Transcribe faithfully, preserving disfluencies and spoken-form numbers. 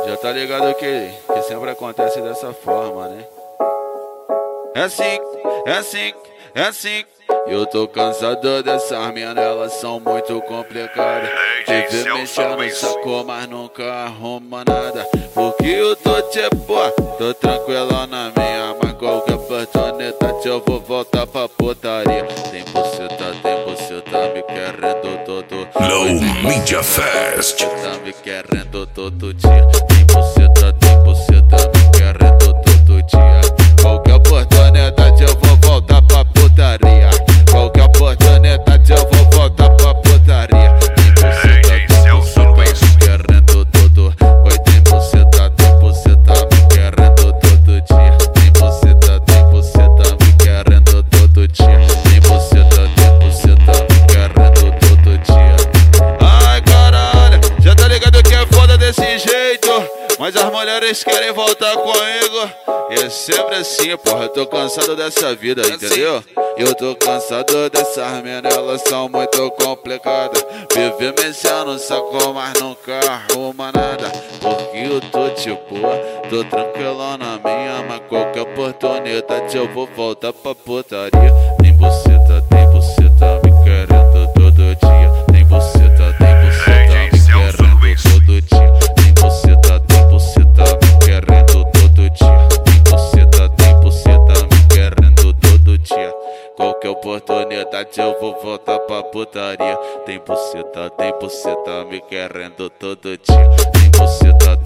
Já tá ligado que, que sempre acontece dessa forma, né? É assim, é assim, é assim. Eu tô cansado dessas minas, elas são muito complicadas. Vive mexendo no saco, mas nunca arruma nada. Porque eu tô tipo, tô tranquilo na minha, mas qualquer oportunidade eu vou voltar pra putaria. Tem buceta, tem buceta me querendo todo. Low Media Fest. Tá me querendo todo dia. Tem buceta, tem buceta me querendo todo dia. Qualquer oportunidade eu vou voltar pra putaria. Qualquer oportunidade eu vou voltar pra putaria. Tem buceta, tem buceta me querendo todo. Oi, tem buceta, tem buceta me querendo todo dia. Tem buceta, tem buceta me querendo todo dia. Tem buceta, tem buceta me querendo todo dia. Ai caralho, já tá ligado que é foda desse jeito, mas as mulheres querem voltar comigo. E é sempre assim, porra, eu tô cansado dessa vida, entendeu? Eu tô cansado dessas minas, elas são muito complicadas. Vive mexendo no saco, mas nunca arruma nada. Porque eu tô tipo, tô tranquilo na minha, mas qualquer oportunidade eu vou voltar pra putaria. Tem buceta, tem buceta me querendo todo dia. Tem buceta, tem buceta me querendo todo dia. Tem buceta, tem buceta me querendo todo dia. Tem buceta, tem buceta me querendo todo dia. Qualquer oportunidade eu vou voltar pra putaria. Tem buceta, tem buceta me querendo todo dia. Tem buceta,